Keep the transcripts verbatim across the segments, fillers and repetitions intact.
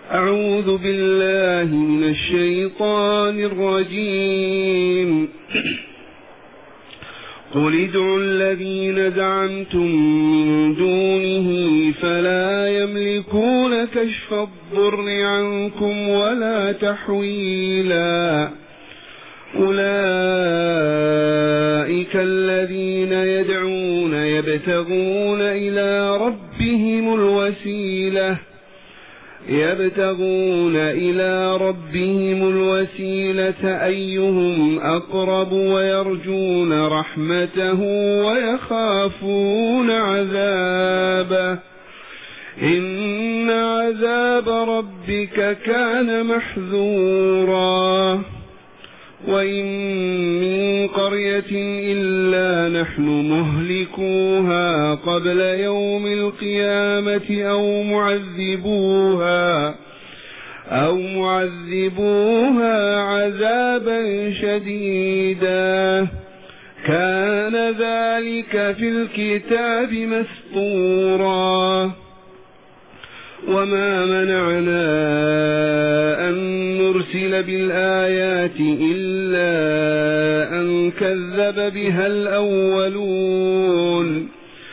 أعوذ بالله من الشيطان الرجيم. قل ادعوا الذين زعمتم من دونه فلا يملكون كشف الضر عنكم ولا تحويلا. أولئك الذين يدعون يبتغون إلى ربهم الوسيلة يبتغون إلى ربهم الوسيلة أيهم أقرب ويرجون رحمته ويخافون عذابه إن عذاب ربك كان محذورا. وإن من قرية إلا نحن مهلكوها قبل يوم القيامة أو معذبوها أو معذبوها عذابا شديدا كان ذلك في الكتاب مسطورا. وما منعنا أن نرسل بالآيات إلا أن كذب بها الأولون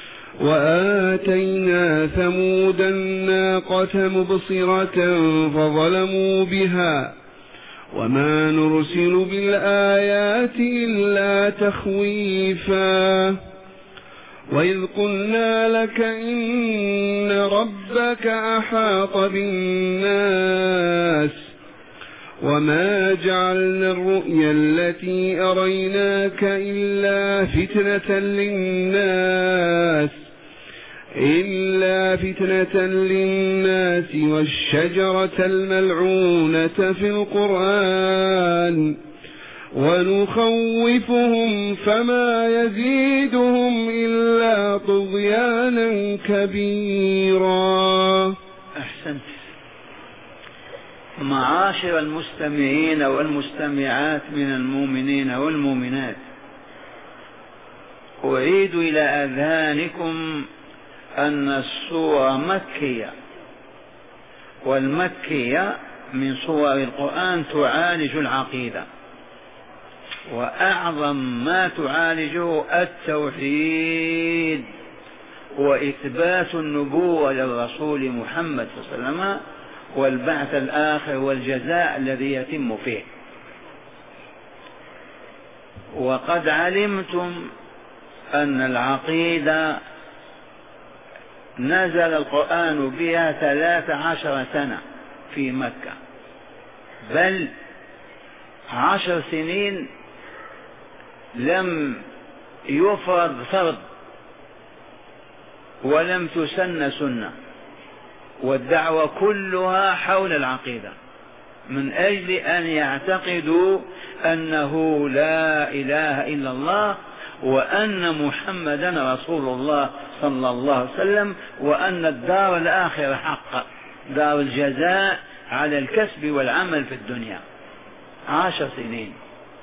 وآتينا ثمود الناقة مبصرة فظلموا بها وما نرسل بالآيات إلا تخويفا. وإذ قلنا لك إن ربك أحاط بالناس وما جعلنا الرؤيا التي أريناك إلا فتنة للناس إلا فتنة للناس والشجرة الملعونة في القرآن ونخوفهم فما يزيدهم إلا طغيانا كبيرا. أحسنت. معاشر المستمعين والمستمعات من المؤمنين والمؤمنات، أعيد إلى أذهانكم أن السورة مكية، والمكية من سور القرآن تعالج العقيدة، وأعظم ما تعالجه التوحيد وإثبات النبوة للرسول محمد صلى الله عليه وسلم والبعث الآخر والجزاء الذي يتم فيه. وقد علمتم أن العقيدة نزل القرآن بها ثلاث عشر سنة في مكة، بل عشر سنين لم يفرض فرض ولم تسن سنة، والدعوة كلها حول العقيدة من أجل أن يعتقدوا أنه لا إله إلا الله وأن محمدا رسول الله صلى الله عليه وسلم، وأن الدار الآخرة حق، دار الجزاء على الكسب والعمل في الدنيا. عشر سنين.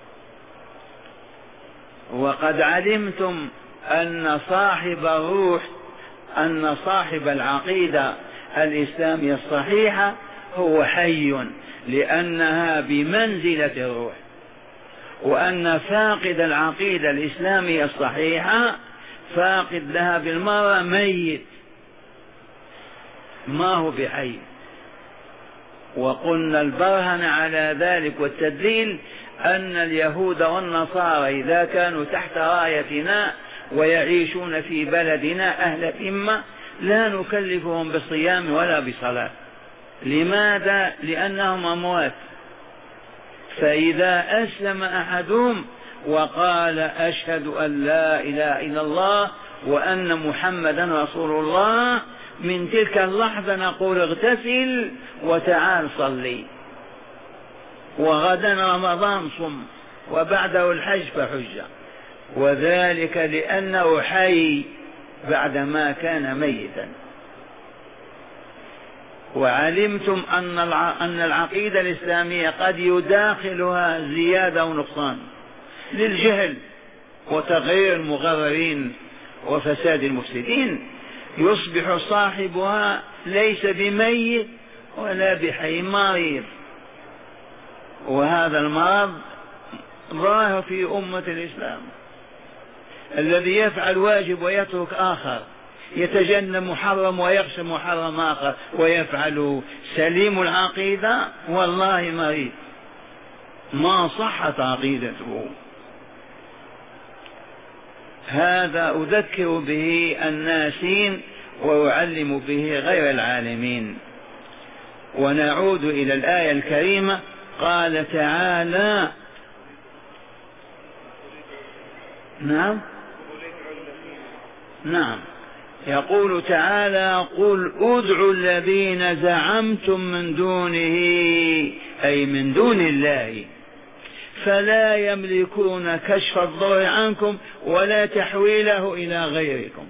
وقد علمتم أن صاحب الروح أن صاحب العقيدة الإسلامية الصحيحة هو حي، لأنها بمنزلة الروح، وأن فاقد العقيدة الإسلامية الصحيحة فاقد لها بالمرة ميت، ما هو بحي. وقلنا البرهن على ذلك والتدليل أن اليهود والنصارى إذا كانوا تحت رايتنا ويعيشون في بلدنا أهل ذمة لا نكلفهم بالصيام ولا بصلاة. لماذا؟ لأنهم أموات. فإذا أسلم أحدهم وقال أشهد أن لا إله إلا الله وأن محمدا رسول الله، من تلك اللحظة نقول اغتسل وتعال صلي، وغدا رمضان صم، وبعده الحج فحج. وذلك لأنه حي بعدما كان ميتا. وعلمتم أن العقيدة الإسلامية قد يداخلها زيادة ونقصان للجهل وتغيير المغررين وفساد المفسدين، يصبح صاحبها ليس بميت ولا بحي، مريض. وهذا المرض ظاهر في أمة الإسلام، الذي يفعل واجب ويترك آخر، يتجنب محرم ويخشى محرم آخر ويفعل، سليم العقيدة والله مريض، ما صحت عقيدته. هذا أذكر به الناسين وأعلم به غير العالمين. ونعود إلى الآية الكريمة. قال تعالى: نعم نعم يقول تعالى: قل ادعوا الذين زعمتم من دونه، أي من دون الله، فلا يملكون كشف الضر عنكم ولا تحويله إلى غيركم.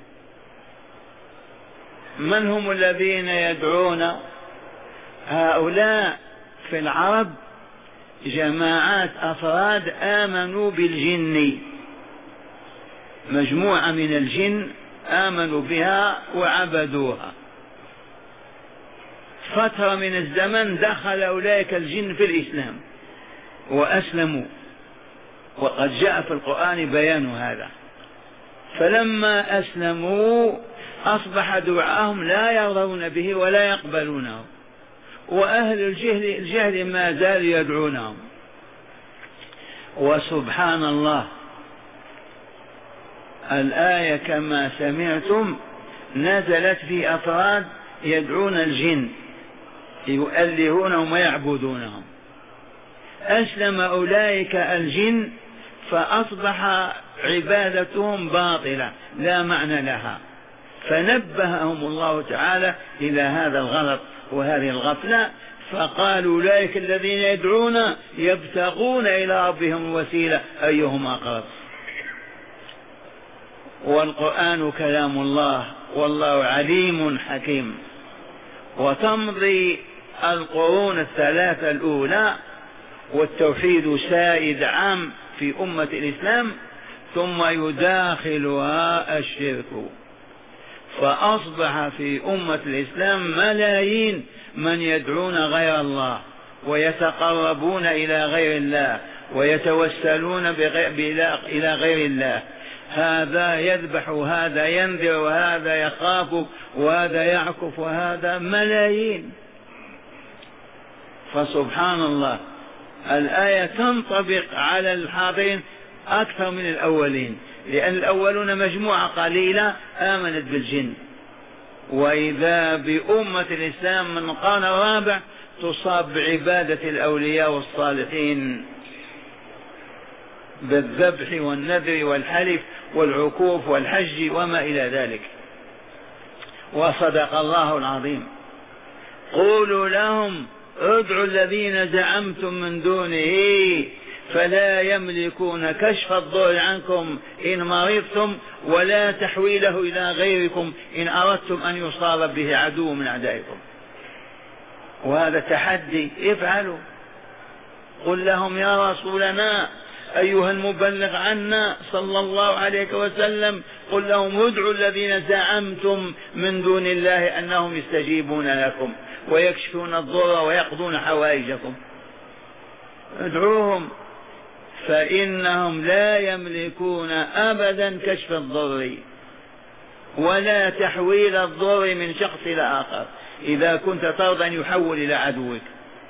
من هم الذين يدعون؟ هؤلاء في العرب جماعات أفراد آمنوا بالجن، مجموعة من الجن آمنوا بها وعبدوها. فترة من الزمن دخل أولئك الجن في الإسلام وأسلموا، وقد جاء في القرآن بيان هذا. فلما أسلموا أصبح دعاءهم لا يرضون به ولا يقبلونه، وأهل الجهل, الجهل ما زالوا يدعونهم. وسبحان الله، الآية كما سمعتم نزلت في أفراد يدعون الجن، يؤلهونهم ويعبدونهم. أسلم أولئك الجن فأصبح عبادتهم باطلة لا معنى لها، فنبههم الله تعالى إلى هذا الغلط وهذه الغفلة. فقالوا أولئك الذين يدعون يبتغون إلى ربهم الوسيلة أيهم أقرب. والقرآن كلام الله والله عليم حكيم. وتمضي القرون الثلاثة الأولى والتوحيد سائد عام في أمة الإسلام، ثم يداخلها الشرك، فأصبح في أمة الإسلام ملايين من يدعون غير الله ويتقربون إلى غير الله ويتوسلون إلى غير الله. هذا يذبح وهذا ينذر وهذا يخاف وهذا يعكف وهذا ملايين. فسبحان الله، الآية تنطبق على الحاضرين أكثر من الأولين، لأن الأولون مجموعة قليلة آمنت بالجن، وإذا بأمة الإسلام من القرن الرابع تصاب بعبادة الأولياء والصالحين، بالذبح والنذر والحلف والعكوف والحج وما إلى ذلك. وصدق الله العظيم. قولوا لهم ادعوا الذين زعمتم من دونه فلا يملكون كشف الضر عنكم إن مرضتم ولا تحويله إلى غيركم إن أردتم أن يصاب به عدو من أعدائكم. وهذا تحدي، افعلوا. قل لهم يا رسولنا أيها المبلغ عنا صلى الله عليه وسلم، قل لهم ادعوا الذين زعمتم من دون الله أنهم يستجيبون لكم ويكشفون الضر ويقضون حوائجكم. ادعوهم، فإنهم لا يملكون أبدا كشف الضر ولا تحويل الضر من شخص إلى آخر إذا كنت ترضى أن يحول إلى عدوك.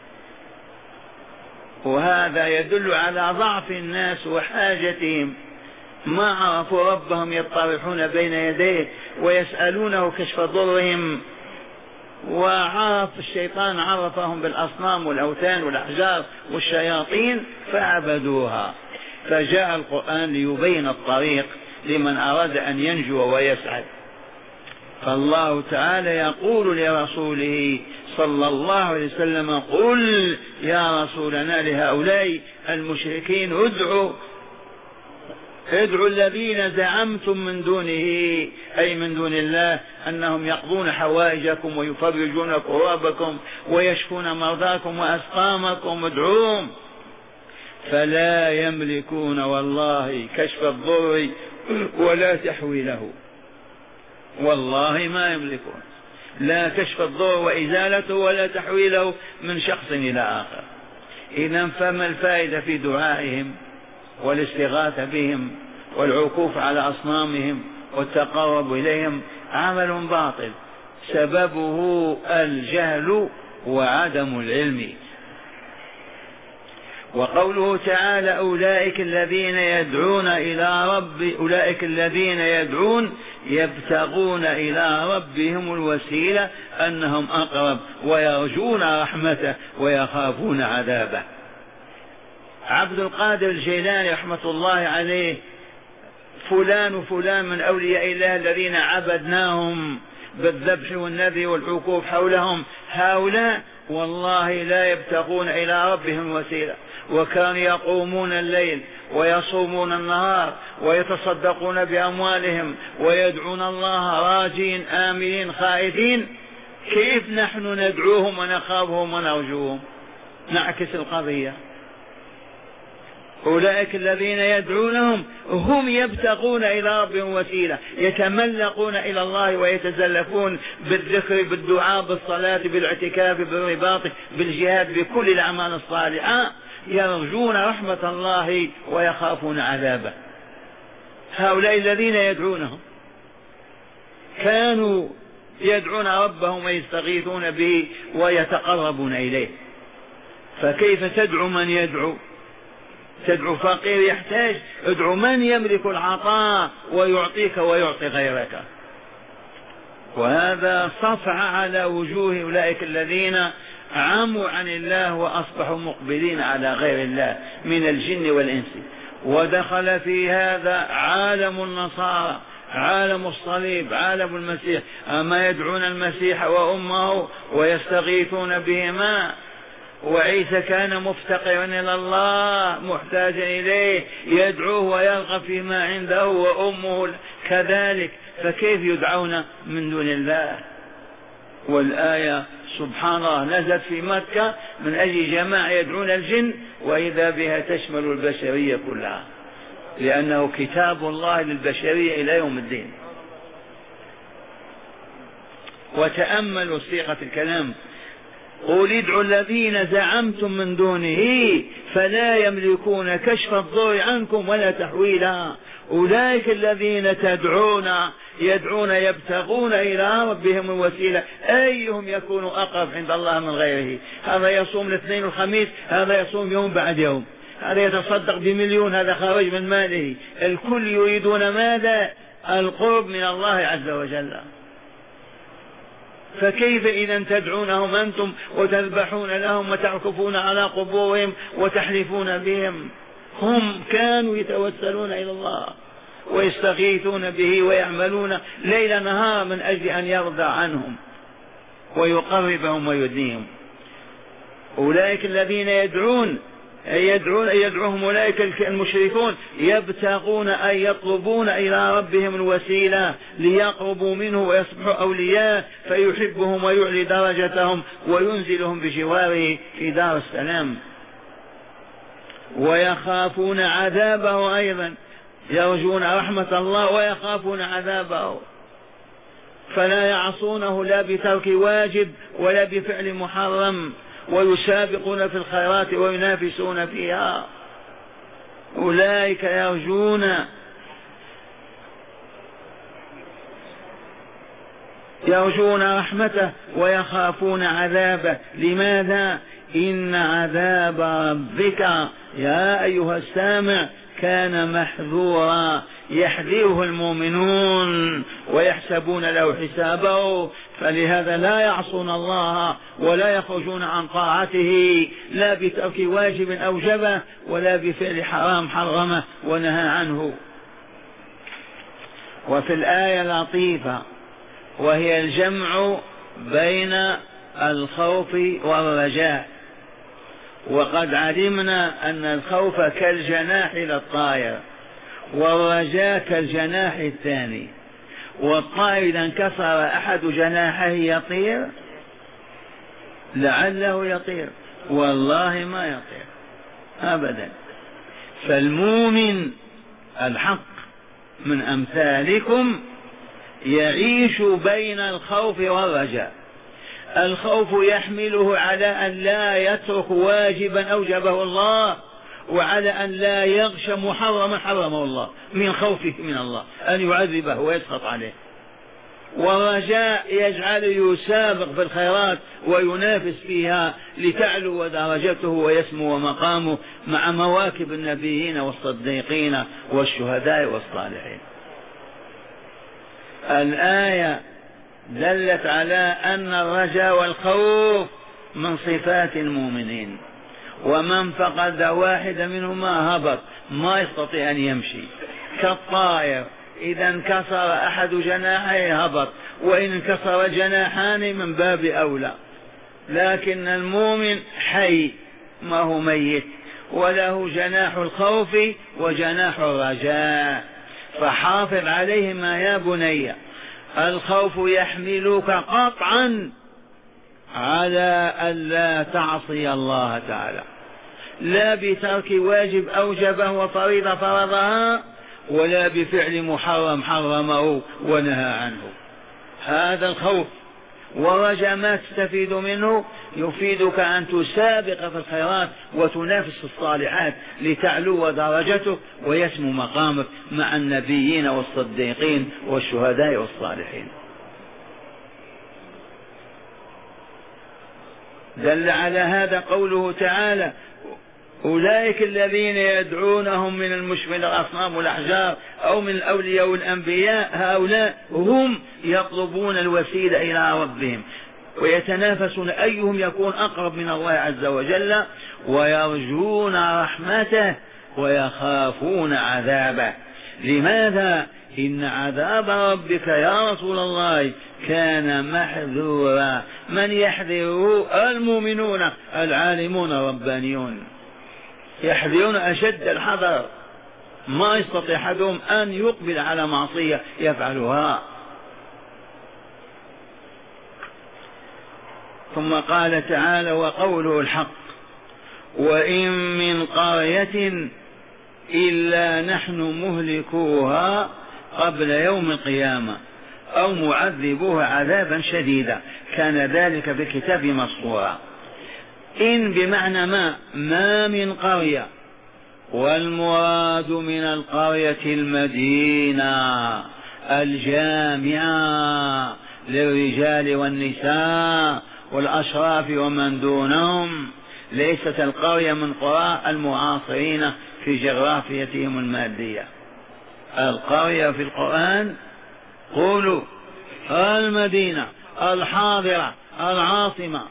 وهذا يدل على ضعف الناس وحاجتهم، ما عرفوا ربهم يطرحون بين يديه ويسألونه كشف ضرهم. وعرف الشيطان عرفهم بالأصنام والأوثان والأحجار والشياطين فعبدوها. فجاء القرآن ليبين الطريق لمن أراد أن ينجو ويسعد. فالله تعالى يقول لرسوله صلى الله عليه وسلم قل يا رسولنا لهؤلاء المشركين ادعوا ادعوا الذين زعمتم من دونه أي من دون الله أنهم يقضون حوائجكم ويفرجون كرابكم ويشفون مرضاكم وأسقامكم، ادعوهم. فلا يملكون والله كشف الضر ولا تحويله، والله ما يملكون، لا كشف الضر وإزالته ولا تحويله من شخص إلى آخر. إذا فما الفائدة في دعائهم والاستغاثة بهم والعكوف على أصنامهم والتقرب إليهم؟ عمل باطل سببه الجهل وعدم العلم. وقوله تعالى أولئك الذين يدعون إلى رب أولئك الذين يدعون يبتغون إلى ربهم الوسيلة أنهم أقرب ويرجون رحمته ويخافون عذابه. عبد القادر الجيلاني رحمة الله عليه فلان وفلان من أولياء الله الذين عبدناهم بالذبح والنذر والعكوف حولهم، هؤلاء والله لا يبتغون إلى ربهم وسيلة، وكانوا يقومون الليل ويصومون النهار ويتصدقون بأموالهم ويدعون الله راجين آمنين خائفين. كيف نحن ندعوهم ونخافهم ونرجوهم؟ نعكس القضية. أولئك الذين يدعونهم هم يبتغون إلى ربهم وسيلة، يتملقون إلى الله ويتزلفون بالذكر بالدعاء بالصلاة بالاعتكاف بالرباط بالجهاد بكل الأعمال الصالحة، يرجون رحمة الله ويخافون عذابه. هؤلاء الذين يدعونهم كانوا يدعون ربهم ويستغيثون به ويتقربون إليه، فكيف تدعو من يدعو؟ تدعو فقير يحتاج، ادعو من يملك العطاء ويعطيك ويعطي غيرك. وهذا صفع على وجوه أولئك الذين عموا عن الله وأصبحوا مقبلين على غير الله من الجن والإنس. ودخل في هذا عالم النصارى، عالم الصليب، عالم المسيح. أما يدعون المسيح وأمه ويستغيثون بهما، وعيسى كان مفتقرا إلى الله محتاجا إليه يدعوه ويرغب فيما عنده، وأمه كذلك، فكيف يدعون من دون الله؟ والآية سبحان الله نزلت في مكة من أجل جماعة يدعون الجن، وإذا بها تشمل البشرية كلها، لأنه كتاب الله للبشرية إلى يوم الدين. وتأملوا صيغة الكلام: قل ادعوا الذين زعمتم من دونه فلا يملكون كشف الضر عنكم ولا تحويلا. أولئك الذين تدعون يدعون يبتغون إلى ربهم الوسيلة أيهم يكون أقرب عند الله من غيره. هذا يصوم الاثنين والخميس، هذا يصوم يوم بعد يوم، هذا يتصدق بمليون، هذا خارج من ماله. الكل يريدون ماذا؟ القرب من الله عز وجل. فكيف إذا تدعونهم أنتم وتذبحون لهم وتعكفون على قبورهم وتحلفون بهم؟ هم كانوا يتوسلون إلى الله ويستغيثون به ويعملون ليل نهار من أجل أن يرضى عنهم ويقربهم ويدنيهم. أولئك الذين يدعون يدعون يدعوهم أولئك المشركون يبتغون أي يطلبون إلى ربهم الوسيلة ليقربوا منه ويصبحوا أولياء فيحبهم ويعلي درجتهم وينزلهم بجواره في دار السلام. ويخافون عذابه أيضا، يرجون رحمة الله ويخافون عذابه، فلا يعصونه لا بترك واجب ولا بفعل محرم، ويسابقون في الخيرات وينافسون فيها. أولئك يرجون يرجون رحمته ويخافون عذابه. لماذا؟ إن عذاب ربك يا أيها السامع كان محذورا، يحذره المؤمنون ويحسبون له حسابه، فلهذا لا يعصون الله ولا يخرجون عن طاعته لا بترك واجب أوجبه ولا بفعل حرام حرمه ونهى عنه. وفي الآية لطيفة وهي الجمع بين الخوف والرجاء. وقد علمنا أن الخوف كالجناح للطائر والرجاء كالجناح الثاني. والطائر إذا انكسر أحد جناحه يطير، لعله يطير، والله ما يطير أبدا. فالمؤمن الحق من أمثالكم يعيش بين الخوف والرجاء. الخوف يحمله على أن لا يترك واجبا أوجبه الله، وعلى أن لا يغش محرما حرمه الله من خوفه من الله أن يعذبه ويسخط عليه. والرجاء يجعل يسابق في الخيرات وينافس فيها لتعلو درجته ويسمو مقامه مع مواكب النبيين والصديقين والشهداء والصالحين. الآية دلت على أن الرجاء والخوف من صفات المؤمنين، ومن فقد واحد منهما هبط، ما يستطيع أن يمشي، كالطائر إذا انكسر أحد جناحيه هبط، وإن انكسر جناحان من باب أولى. لكن المؤمن حي ما هو ميت، وله جناح الخوف وجناح الرجاء، فحافظ عليهما يا بني. الخوف يحملك قطعا على ألا تعصي الله تعالى، لا بترك واجب أوجبه وفريضة فرضها، ولا بفعل محرم حرمه ونهى عنه. هذا الخوف. ورجاء ما تستفيد منه؟ يفيدك أن تسابق في الخيرات وتنافس في الصالحات لتعلو درجته ويسمو مقامك مع النبيين والصديقين والشهداء والصالحين. دل على هذا قوله تعالى: أولئك الذين يدعونهم من المشركين الأصنام والأحجار أو من الأولياء والأنبياء، هؤلاء هم يطلبون الوسيلة إلى ربهم ويتنافسون أيهم يكون أقرب من الله عز وجل، ويرجون رحمته ويخافون عذابه. لماذا؟ إن عذاب ربك يا رسول الله كان محذورا. من يحذره؟ المؤمنون العالمون الربانيون، يحذرون أشد الحذر، ما يستطيع أحدهم أن يقبل على معصية يفعلها. ثم قال تعالى: وقوله الحق: وإن من قرية إلا نحن مهلكوها قبل يوم القيامة أو معذبوها عذابا شديدا كان ذلك في الكتاب مسطورا. إن بمعنى ما ما من قرية، والمراد من القرية المدينة الجامعة للرجال والنساء والأشراف ومن دونهم، ليست القرية من قرى المعاصرين في جغرافيتهم المادية. القرية في القرآن قولوا المدينة الحاضرة العاصمة.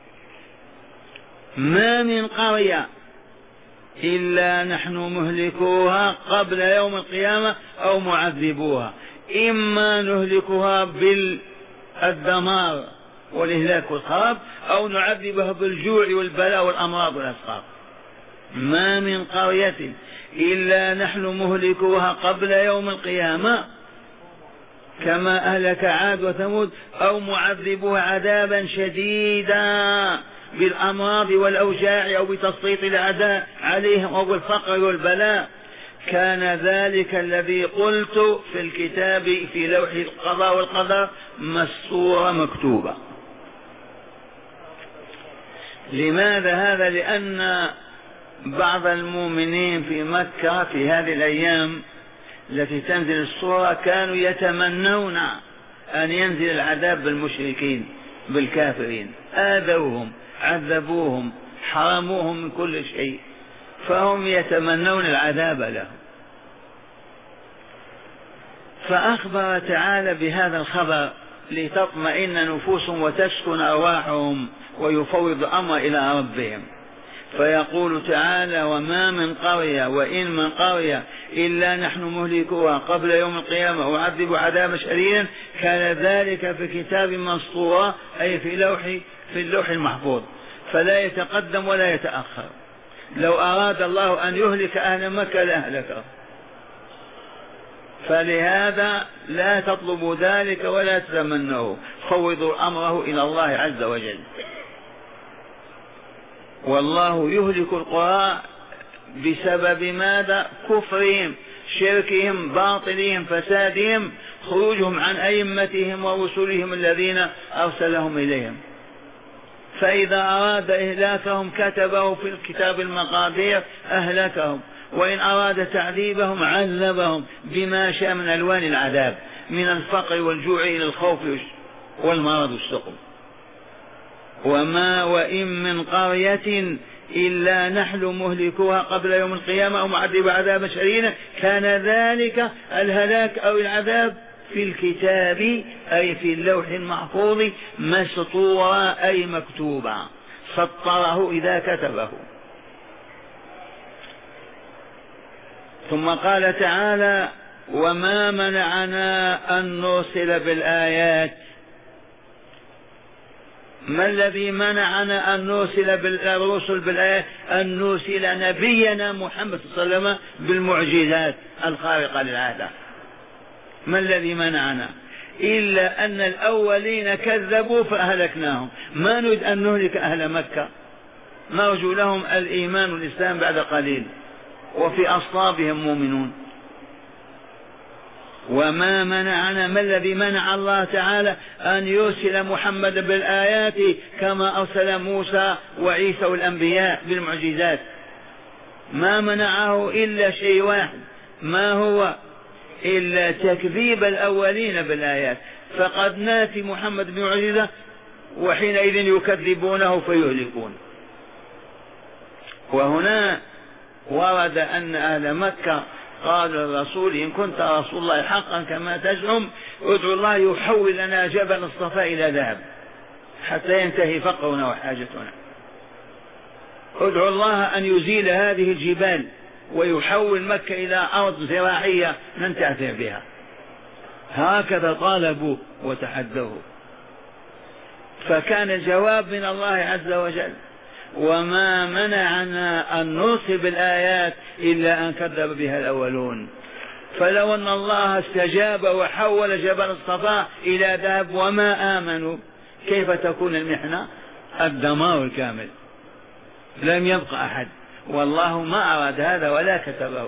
ما من قرية إلا نحن مهلكوها قبل يوم القيامة أو معذبوها، إما نهلكها بالدمار والإهلاك والخراب أو نعذبها بالجوع والبلاء والأمراض والأسقام. ما من قرية إلا نحن مهلكوها قبل يوم القيامة كما أهلك عاد وثمود، أو معذبوها عذابا شديدا بالأمراض والأوجاع أو بتسليط الأعداء عليهم أو بالفقر والبلاء. كان ذلك الذي قلت في الكتاب في لوح القضاء والقدر مسطورة مكتوبة. لماذا هذا؟ لأن بعض المؤمنين في مكة في هذه الأيام التي تنزل السورة كانوا يتمنون أن ينزل العذاب بالمشركين بالكافرين، آذوهم عذبوهم حرموهم من كل شيء، فهم يتمنون العذاب لهم. فأخبر تعالى بهذا الخبر لتطمئن نفوسهم وتسكن أرواحهم ويفوض الأمر إلى ربهم. فيقول تعالى: وما من قرية وإن من قرية إلا نحن مهلكوها قبل يوم القيامة وعذب عذابا شديدا كان ذلك في كتاب مسطورة، أي في لوح في اللوح المحفوظ، فلا يتقدم ولا يتأخر. لو أراد الله أن يهلك أهل مكة لأهلكه، فلهذا لا تطلبوا ذلك ولا تتمنوه، فوضوا أمره إلى الله عز وجل. والله يهلك القرى بسبب ماذا؟ كفرهم شركهم باطلهم فسادهم خروجهم عن أئمتهم ورسلهم الذين أرسلهم إليهم. فإذا أراد إهلاكهم كتبه في الكتاب المقادير أهلكهم، وإن أراد تعذيبهم عذبهم بما شاء من ألوان العذاب، من الفقر والجوع إلى الخوف والمرض والسقم. وما وإن من قرية إلا نحن مهلكوها قبل يوم القيامة أو معذب عذابا شديدا كان ذلك الهلاك أو العذاب في الكتاب أي في اللوح المحفوظ مسطورا أي مكتوبا، سطره إذا كتبه. ثم قال تعالى: وما منعنا أن نرسل بالآيات. ما الذي منعنا أن نرسل بالرسل بالآيات؟ أن نرسل نبينا محمد صلى الله عليه وسلم بالمعجزات الخارقة للعادة. ما الذي منعنا؟ إلا أن الأولين كذبوا فأهلكناهم. ما نريد أن نهلك أهل مكة، نرجو لهم الإيمان والإسلام بعد قليل، وفي أصلابهم مؤمنون. وما منعنا، ما الذي منع الله تعالى أن يرسل محمد بالآيات كما أرسل موسى وعيسى والأنبياء بالمعجزات؟ ما منعه إلا شيء واحد، ما هو؟ إلا تكذيب الأولين بالآيات. فقد ناتي محمد بمعجزة وحينئذ يكذبونه فيهلكون. وهنا ورد أن أهل مكة قال الرسول: إن كنت رسول الله حقا كما تزعم ادعو الله يحول لنا جبل الصفا إلى ذهب حتى ينتهي فقرنا وحاجتنا. ادعو الله أن يزيل هذه الجبال ويحول مكة إلى أرض زراعية ننتفع بها. هكذا طالبوا وتحدوه. فكان الجواب من الله عز وجل: وما منعنا أن نرسل بالآيات إلا أن كذب بها الأولون. فلو أن الله استجاب وحول جبل الصفا إلى ذهب وما آمنوا كيف تكون المحنة؟ الدمار الكامل، لم يبقى أحد. والله ما أراد هذا ولا كتبه.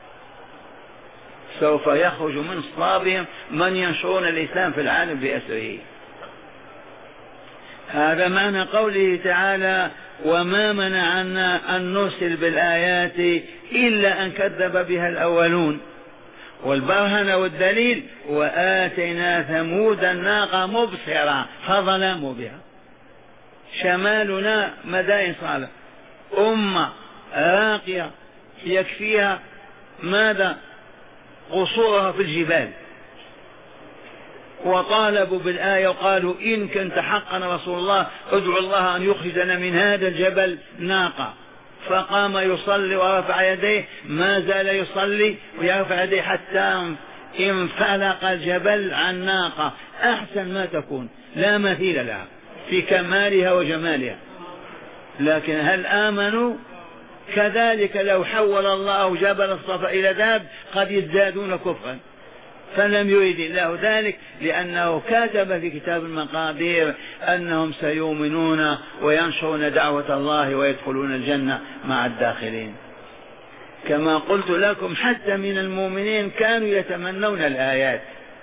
سوف يخرج من أصلابهم من ينشرون الإسلام في العالم بأسره. هذا معنى قوله تعالى: وما منعنا أن نرسل بالآيات إلا أن كذب بها الأولون. والبرهن والدليل: وآتينا ثمود الناقة مبصرة فظلموا بها. شمالنا مدائن صالح، أمة راقية يكفيها ماذا؟ قصورها في الجبال. وطالبوا بالآية وقالوا: إن كنت حقا رسول الله ادعو الله أن يخرجنا من هذا الجبل ناقة. فقام يصلي ورفع يديه، ما زال يصلي ويرفع يديه حتى انفلق الجبل عن ناقة أحسن ما تكون، لا مثيل لها في كمالها وجمالها. لكن هل آمنوا؟ كذلك لو حول الله جبل الصفا إلى ذهب قد يزدادون كفرا، فلم يريد الله ذلك، لأنه كتب في كتاب المقادير أنهم سيؤمنون وينشرون دعوة الله ويدخلون الجنة مع الداخلين. كما قلت لكم حتى من المؤمنين كانوا يتمنون الآيات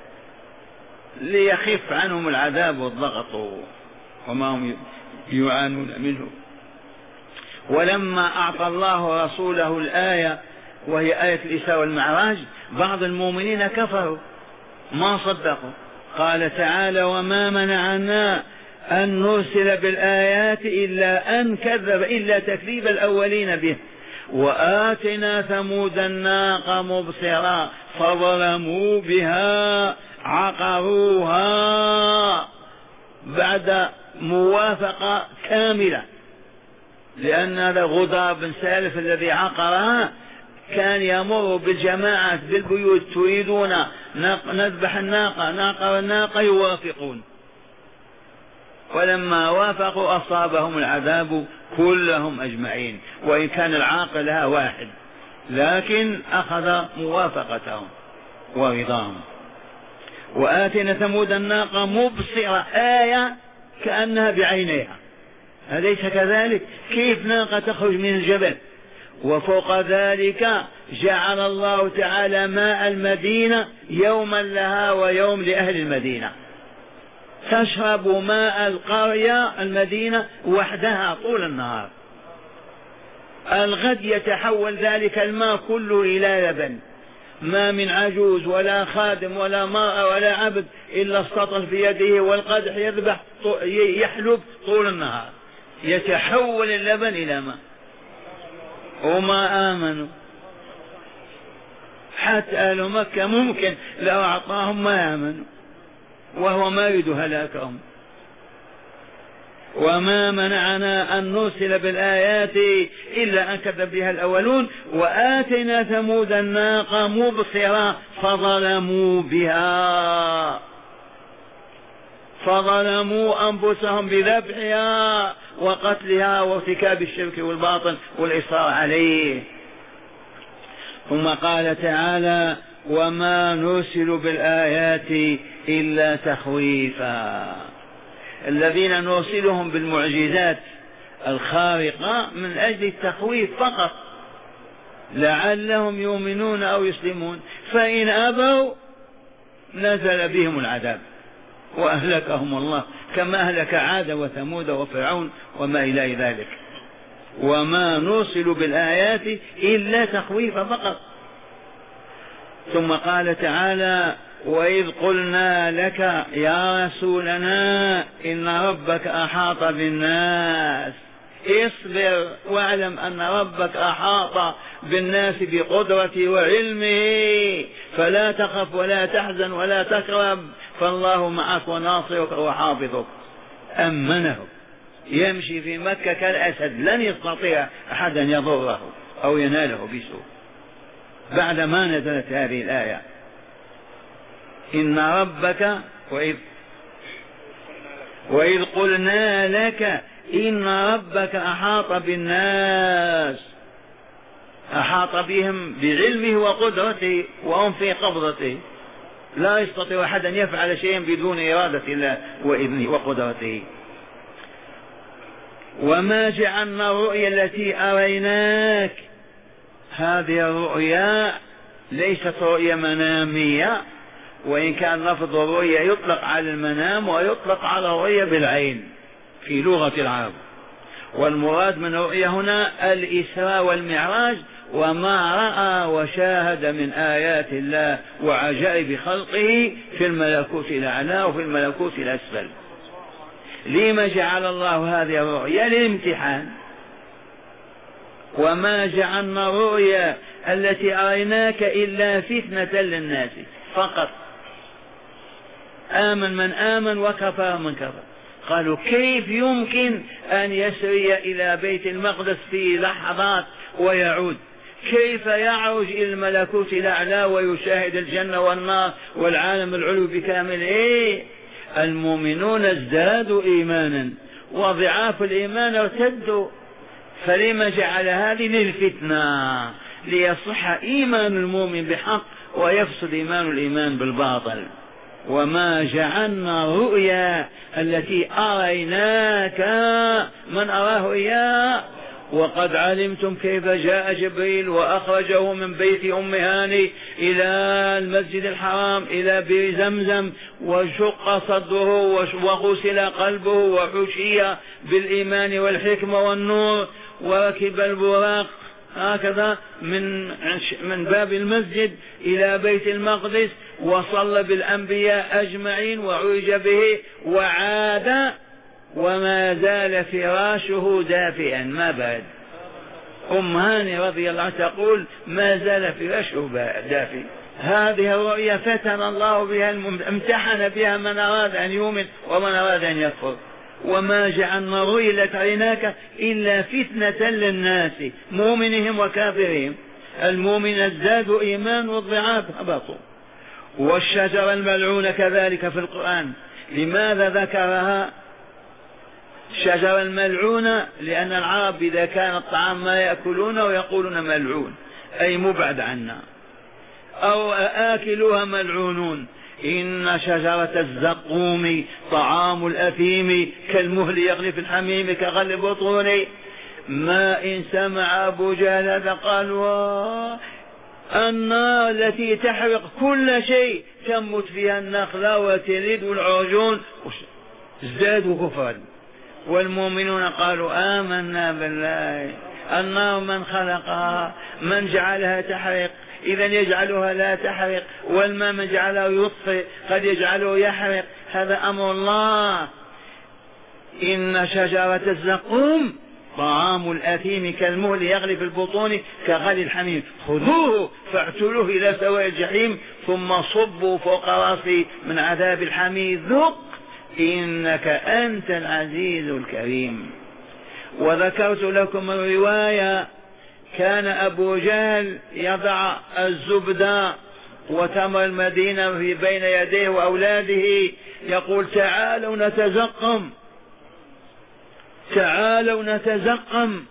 ليخف عنهم العذاب والضغط وما هم يعانون منه. ولما أعطى الله رسوله الآية وهي آية الإسراء والمعراج بعض المؤمنين كفروا ما صدقوا. قال تعالى: وما منعنا أن نرسل بالآيات إلا أن كذب إلا تكذيب الأولين به. وآتنا ثمود الناقة مبصرة فظلموا بها عقروها بعد موافقة كاملة، لأن هذا غضاب بن سالف الذي عقرها كان يمر بالجماعة بالبيوت تريدون نذبح الناقة ناقة والناقة يوافقون، ولما وافقوا أصابهم العذاب كلهم أجمعين، وإن كان العاقل لها واحد لكن أخذ موافقتهم ورضاهم. وآتنا ثمود الناقة مبصرة، آية كأنها بعينيها، أليس كذلك؟ كيف ناقة تخرج من الجبل وفوق ذلك جعل الله تعالى ماء المدينة يوما لها ويوم لأهل المدينة، تشرب ماء القرية المدينة وحدها طول النهار. الغد يتحول ذلك الماء كله إلى لبن، ما من عجوز ولا خادم ولا مرأة ولا عبد إلا السطل في يده والقدح يذبح يحلب طول النهار، يتحول اللبن إلى ماء. وما آمنوا حتى أهل مكة ممكن لو أعطاهم ما آمنوا، وهو ما يريد هلاكهم. وما منعنا أن نرسل بالآيات إلا أن كذب بها الأولون وآتينا ثمود الناقة مبصرة فظلموا بها فظلموا أنفسهم بذبحها وقتلها وارتكاب الشرك والباطل والإصرار عليه. ثم قال تعالى وما نرسل بالآيات إلا تخويفا. الذين نرسلهم بالمعجزات الخارقة من أجل التخويف فقط لعلهم يؤمنون أو يسلمون، فإن أبوا نزل بهم العذاب وأهلكهم الله كما أهلك عاد وثمود وفرعون وما إلى ذلك. وما نرسل بالآيات إلا تخويفا فقط. ثم قال تعالى وإذ قلنا لك يا رسولنا إن ربك أحاط بالناس، اصبر واعلم أن ربك أحاط بالناس بقدرته وعلمه، فلا تخف ولا تحزن ولا تكرب فالله معك وناصرك وحافظك. أمنه يمشي في مكة كالأسد، لن يستطيع أحد أن يضره أو يناله بسوء بعدما نزلت هذه الآية. إن ربك وإذ, وإذ قلنا لك إن ربك أحاط بالناس، أحاط بهم بعلمه وقدرته وهم في قبضته، لا يستطيع أحد أن يفعل شيئا بدون إرادة الله وإذنه وقدرته. وما جعلنا الرؤيا التي أريناك، هذه الرؤيا ليست رؤيا منامية، وإن كان لفظ الرؤيا يطلق على المنام ويطلق على الرؤيا بالعين في لغة العرب، والمراد من الرؤيا هنا الإسراء والمعراج وما رأى وشاهد من آيات الله وعجائب خلقه في الملكوت الأعلى وفي الملكوت الأسفل. لما جعل الله هذه الرؤيا؟ للامتحان. وما جعلنا الرؤيا التي أريناك إلا فتنة للناس فقط، آمن من آمن وكفر من كفر. قالوا كيف يمكن أن يسري إلى بيت المقدس في لحظات ويعود؟ كيف يعرج إلى الملكوت الأعلى ويشاهد الجنة والنار والعالم العلو بكامل؟ إيه؟ المؤمنون ازدادوا إيمانا وضعاف الإيمان ارتدوا. فلما جعل هذه للفتنة ليصح إيمان المؤمن بحق ويفسد إيمان الإيمان بالباطل. وما جعلنا الرؤيا التي أريناك من أراه إياه وقد علمتم كيف جاء جبريل وأخرجه من بيت أم هاني إلى المسجد الحرام إلى بئر زمزم وشق صدره وغسل قلبه وحشي بالإيمان والحكمة والنور وركب البراق هكذا من من باب المسجد إلى بيت المقدس وصلى بالأنبياء أجمعين وعرج به وعاد وما زال فراشه دافئا ما بعد. أم هاني رضي الله عنها تقول ما زال فراشه دافئ. هذه الرؤيا فتن الله بها، امتحن بها من أراد أن يؤمن ومن أراد أن يكفر. وما جعلنا الرؤيا التي أريناك إلا فتنة للناس مؤمنهم وكافرهم. المؤمن ازدادوا إيمان والضعاف هبطوا. والشجرة الملعونة كذلك في القرآن، لماذا ذكرها الشجرة الملعونة؟ لأن العرب إذا كان الطعام ما يأكلونه ويقولون ملعون أي مبعد عنا، أو آكلوها ملعونون. إن شجرة الزقوم طعام الأثيم كالمهل يغلي في الحميم كغلي البطون. ما إن سمع أبو جهل هذا قالوا النار التي تحرق كل شيء تمت فيها النخلة والتلد والعجون، ازدادوا كفرا. والمؤمنون قالوا آمنا بالله، النار من خلقها من جعلها تحرق إذا يجعلها لا تحرق، والماء من جعله يطفئ قد يجعله يحرق، هذا أمر الله. إن شجرة الزقوم طعام الأثيم كالمهل يغلي في البطون كغلي الحميم، خذوه فاعتلوه إلى سواء الجحيم ثم صبوا فوق رأسه من عذاب الحميم ذق إنك أنت العزيز الكريم. وذكرت لكم الرواية، كان أبو جهل يضع الزبدة وتمر المدينة في بين يديه وأولاده يقول تعالوا نتزقم تعالوا نتزقم،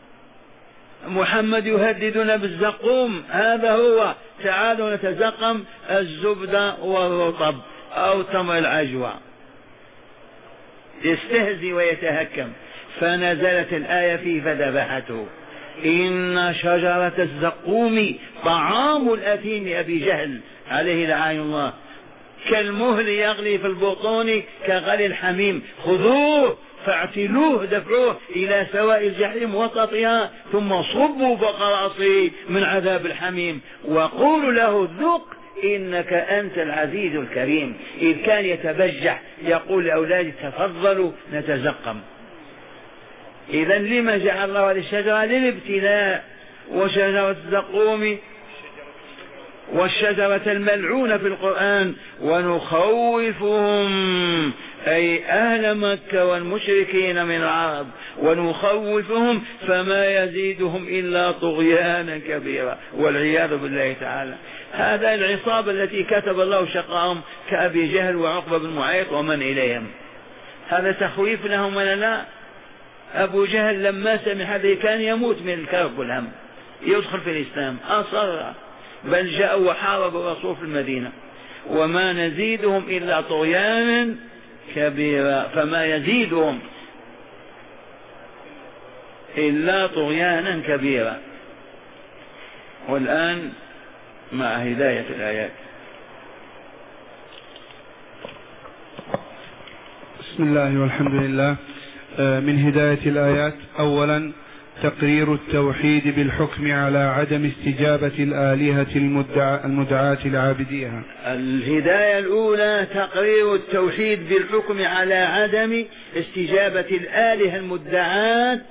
محمد يهددنا بالزقوم، هذا هو تعالوا نتزقم الزبدة والرطب أو تمر العجوة، يستهزي ويتهكم. فنزلت الآية فيه فذبحته. إن شجرة الزقوم طعام الأثيم أبي جهل عليه لعين الله كالمهل يغلي في البطون كغلي الحميم، خذوه فاعتلوه دفعوه إلى سواء الجحيم وسطها ثم صبوا فوق رأسه من عذاب الحميم وقولوا له ذق إنك أنت العزيز الكريم. إذ كان يتبجح يقول لأولاده تفضلوا نتزقم. إذا لما جعل الله هذه الشجرة؟ للابتلاء. وشجرة الزقوم والشجرة الملعونة في القرآن ونخوفهم أي أهل مكة والمشركين من العرب ونخوفهم فما يزيدهم إلا طغيانا كبيرا والعياذ بالله تعالى. هذا العصابة التي كتب الله شقاهم كأبي جهل وعقبة بن معيط ومن إليهم، هذا تخويف لهم ولا لا؟ أبو جهل لما سمع هذا كان يموت من الكرب والهم، يدخل في الإسلام أصر، بل جاء وحارب الرسول في المدينة. وما نزيدهم إلا طغيانا كبيرا، فما يزيدهم إلا طغيانا كبيرا. والآن مع هداية الآيات. بسم الله والحمد لله. من هداية الآيات: أولا تقرير التوحيد بالحكم على عدم استجابة الآلهة المدعاة لعابديها. الهداية الأولى تقرير التوحيد بالحكم على عدم استجابة الآلهة المدعاة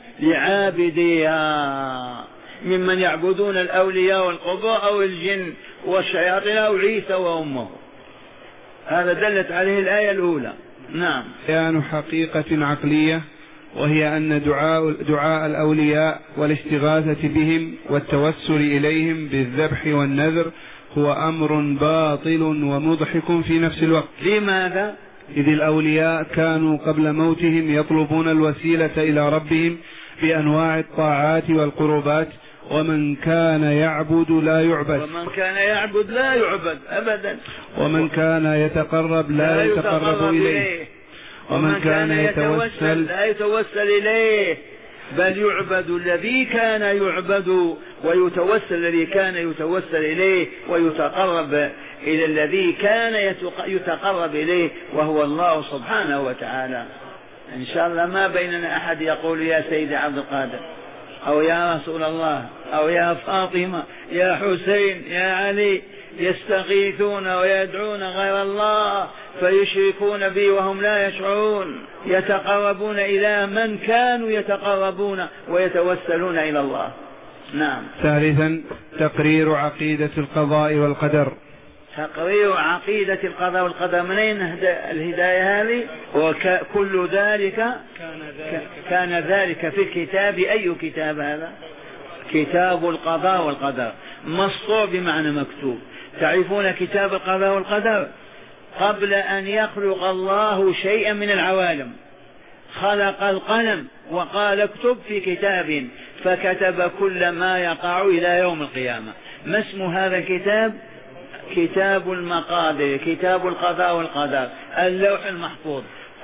لعابديها ممن يعبدون الأولياء والقبور أو الجن والشياطين أو عيسى وأمه. هذا دلت عليه الآية الأولى. نعم. بيان حقيقة عقلية، وهي أن دعاء, دعاء الأولياء والاستغاثة بهم والتوسل إليهم بالذبح والنذر هو أمر باطل ومضحك في نفس الوقت. لماذا؟ إذ الأولياء كانوا قبل موتهم يطلبون الوسيلة إلى ربهم بأنواع الطاعات والقربات، ومن كان يعبد لا يعبد ومن كان يعبد لا يعبد أبدا، ومن كان يتقرب لا, لا يتقرب, يتقرب إليه, إليه. ومن كان يتوسل لا يتوسل إليه، بل يعبد الذي كان يعبد ويتوسل الذي كان يتوسل إليه ويتقرب إلى الذي كان يتقرب إليه وهو الله سبحانه وتعالى. إن شاء الله ما بيننا أحد يقول يا سيدي عبد القادر أو يا رسول الله أو يا فاطمة يا حسين يا علي، يستغيثون ويدعون غير الله فيشركون به وهم لا يشعرون، يتقربون إلى من كانوا يتقربون ويتوسلون إلى الله. نعم. ثالثا تقرير عقيدة القضاء والقدر. تقرير عقيدة القضاء والقدر. منين الهداية هذه؟ وكل ذلك كان ذلك في الكتاب. أي كتاب هذا؟ كتاب القضاء والقدر، مسطور بمعنى مكتوب. تعرفون كتاب القضاء والقدر؟ قبل أن يخلق الله شيئا من العوالم خلق القلم وقال اكتب في كتاب، فكتب كل ما يقع إلى يوم القيامة. ما اسم هذا الكتاب؟ كتاب المقادير، كتاب القضاء والقدر، اللوح المحفوظ.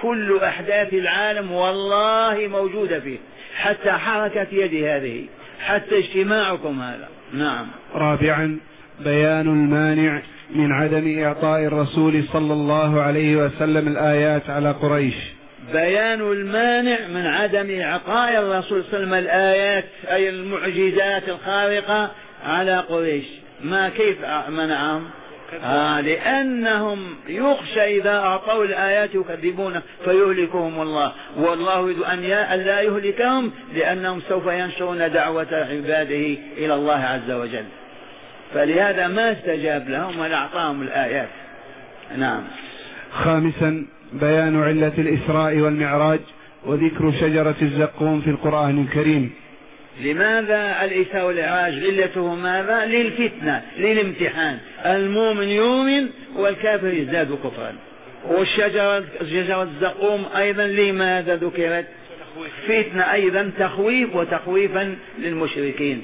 كل أحداث العالم والله موجودة فيه، حتى حركة يدي هذه، حتى اجتماعكم هذا. نعم. رابعا بيان المانع من عدم إعطاء الرسول صلى الله عليه وسلم الآيات على قريش. بيان المانع من عدم إعطاء الرسول صلى الله عليه وسلم الآيات أي المعجزات الخارقة على قريش. ما كيف منعهم؟ آه لأنهم يخشى إذا أعطوا الآيات يكذبون فيهلكهم الله، والله يريد أن لا يهلكهم لأنهم سوف ينشرون دعوة عباده إلى الله عز وجل، فلهذا ما استجاب لهم ولا أعطاهم الآيات. نعم. خامسا بيان علة الإسراء والمعراج وذكر شجرة الزقوم في القرآن الكريم. لماذا الإسراء والمعراج؟ علته ماذا؟ للفتنة، للامتحان، المؤمن يؤمن والكافر يزداد كفرا. والشجرة شجرة الزقوم أيضا لماذا ذكرت؟ فتنة أيضا، تخويف وتخويفا للمشركين.